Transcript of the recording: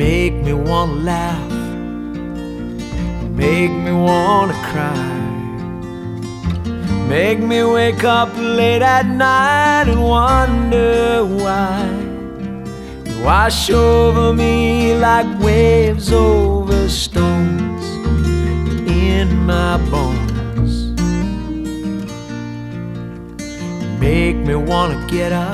make me wanna laugh, make me wanna cry, make me wake up late at night and wonder why you wash over me like waves over stones in my bones. Make me wanna get up